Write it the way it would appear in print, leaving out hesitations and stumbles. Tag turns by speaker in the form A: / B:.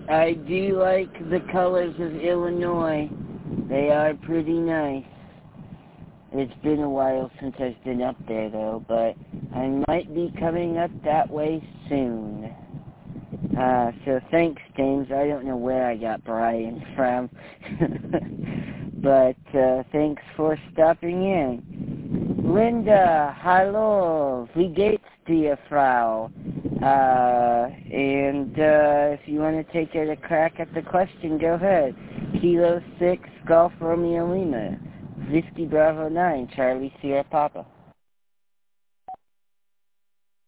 A: I do like the colors of Illinois. They are pretty nice. It's been a while since I've been up there, though, but I might be coming up that way soon. So thanks, James. I don't know where I got Brian from. But thanks for stopping in. Linda, hallo, wie geht's dir, Frau? And if you want to take a crack at the question, go ahead. Kilo 6, Golf Romeo Lima, Whiskey Bravo 9, Charlie Sierra Papa.